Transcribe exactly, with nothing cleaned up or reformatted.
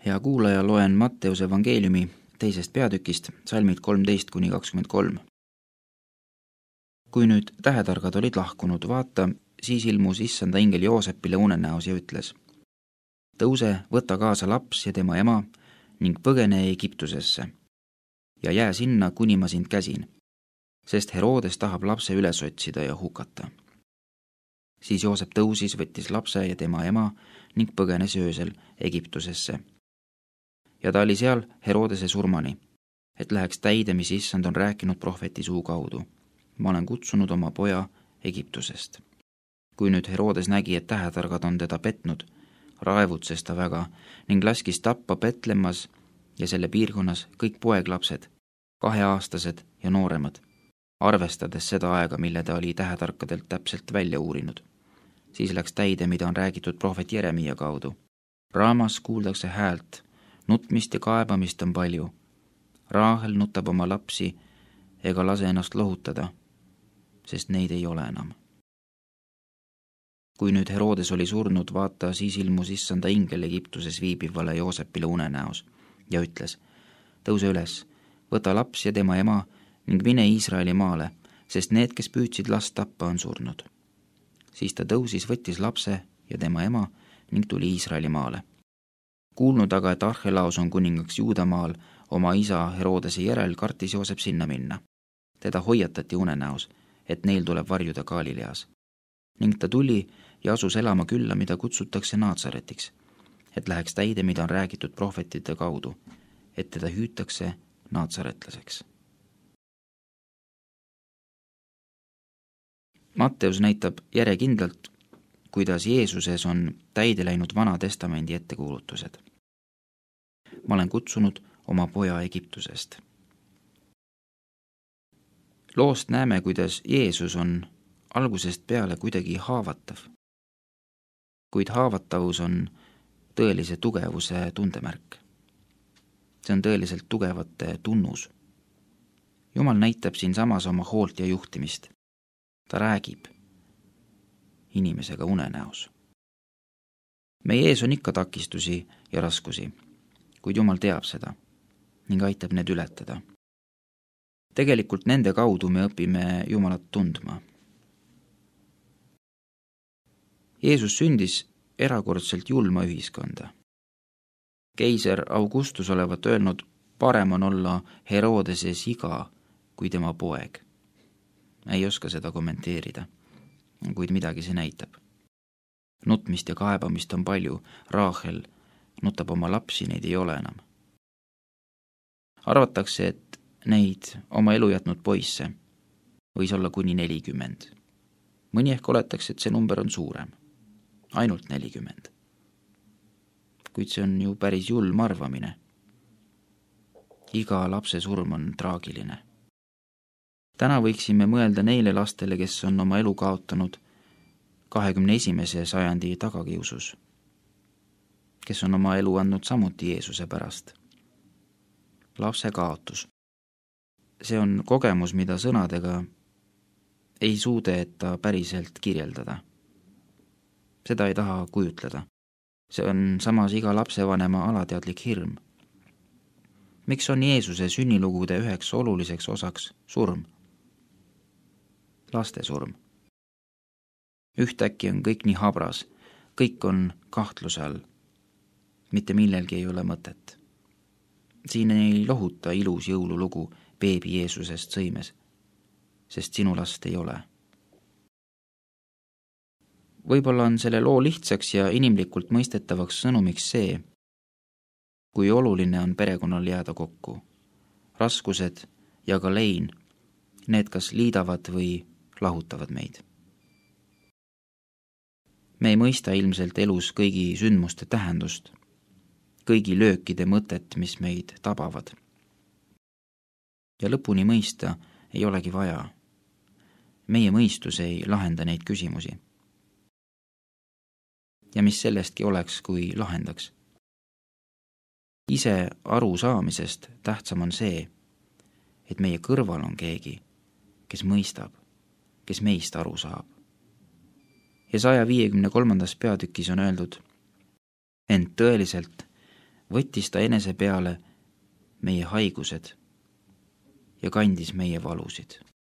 Hea kuulaja, loen Matteuse evangeeliumi teisest peatükist, salmid kolmteist kuni kakskümmend kolm. Kui nüüd tähetargad olid lahkunud, vaata, siis ilmus issanda ingel Joosepile unenäos ja ütles: tõuse, võta kaasa laps ja tema ema ning põgene Egiptusesse ja jää sinna, kuni ma sind käsin, sest Herodes tahab lapse üles otsida ja hukata. Siis Joosep tõusis, võttis lapse ja tema ema ning põgenes öösel Egiptusesse. Ja ta oli seal Herodese surmani, et läheks täide, mis issand on rääkinud prohveti suu kaudu. Ma olen kutsunud oma poja Egiptusest. Kui nüüd Herodes nägi, et tähetargad on teda petnud, raevutses ta väga ning laskis tappa Betlemmas ja selle piirkonnas kõik poeglapsed, kaheaastased ja nooremad, arvestades seda aega, mille ta oli tähetarkadelt täpselt välja uurinud. Siis läks täide, mida on räägitud prohvet Jeremiia kaudu. Raamas kuuldakse häält, nutmist ja kaebamist on palju. Raahel nutab oma lapsi ega lase ennast lohutada, sest neid ei ole enam. Kui nüüd Herodes oli surnud, vaata, siis ilmus issanda ingel Egiptuses viibivale Joosepile unenäos ja ütles: tõuse üles, võta laps ja tema ema ning mine Iisraeli maale, sest need, kes püüdsid last tappa, on surnud. Siis ta tõusis, võttis lapse ja tema ema ning tuli Iisraeli maale. Kuulnud aga, et Arhelaos on kuningaks Juudamaal oma isa Herodese järel, kartis Joosep sinna minna. Teda hoiatati unenäos, et neil tuleb varjuda Galileas. Ning ta tuli ja asus elama külla, mida kutsutakse Naatsaretiks, et läheks täide, mida on räägitud prohvetide kaudu, et teda hüütakse naatsaretlaseks. Matteus näitab järjekindlalt, kuidas Jeesuses on täide läinud Vana Testamendi ettekuulutused. Ma olen kutsunud oma poja Egiptusest. Loost näeme, kuidas Jeesus on algusest peale kuidagi haavatav. Kuid haavatavus on tõelise tugevuse tundemärk. See on tõeliselt tugevate tunnus. Jumal näitab siin samas oma hoolt ja juhtimist. Ta räägib inimesega unenäos. Meie ees on ikka takistusi ja raskusi, kuid Jumal teab seda ning aitab need ületada. Tegelikult nende kaudu me õpime Jumalat tundma. Jeesus sündis erakordselt julma ühiskonda. Keiser Augustus olevat öelnud, parem on olla Herodese siga kui tema poeg. Ei oska seda kommenteerida, kuid midagi see näitab. Nutmist ja kaebamist on palju, Raahel nutab oma lapsi, neid ei ole enam. Arvatakse, et neid oma elu jätnud poisse võis olla kuni nelikümmend. Mõni ehk oletakse, et see number on suurem, ainult nelikümmend. Kuid see on ju päris julm arvamine. Iga lapse surm on traagiline. Täna võiksime mõelda neile lastele, kes on oma elu kaotanud kahekümne esimese sajandi tagakiusus, kes on oma elu andnud samuti Jeesuse pärast. Lapse kaotus. See on kogemus, mida sõnadega ei suudeta päriselt kirjeldada. Seda ei taha kujutleda. See on samas iga lapsevanema alateadlik hirm. Miks on Jeesuse sünnilugude üheks oluliseks osaks surm? Laste surm. Ühtäkki on kõik nii habras, kõik on kahtluse all. Mitte millelgi ei ole mõtet. Siin ei lohuta ilus jõululugu beebi Jeesusest sõimes, sest sinu last ei ole. Võib-olla on selle loo lihtsaks ja inimlikult mõistetavaks sõnumiks see, kui oluline on perekonnal jääda kokku. Raskused ja ka lein, need kas liidavad või lahutavad meid. Me ei mõista ilmselt elus kõigi sündmuste tähendust, kõigi löökide mõtet, mis meid tabavad. Ja lõpuni mõista ei olegi vaja. Meie mõistus ei lahenda neid küsimusi. Ja mis sellestki oleks, kui lahendaks. Ise aru saamisest tähtsam on see, et meie kõrval on keegi, kes mõistab, kes meist aru saab. Ja saja viiekümne kolmandas peatükis on öeldud, ent tõeliselt võttis ta enese peale meie haigused ja kandis meie valusid.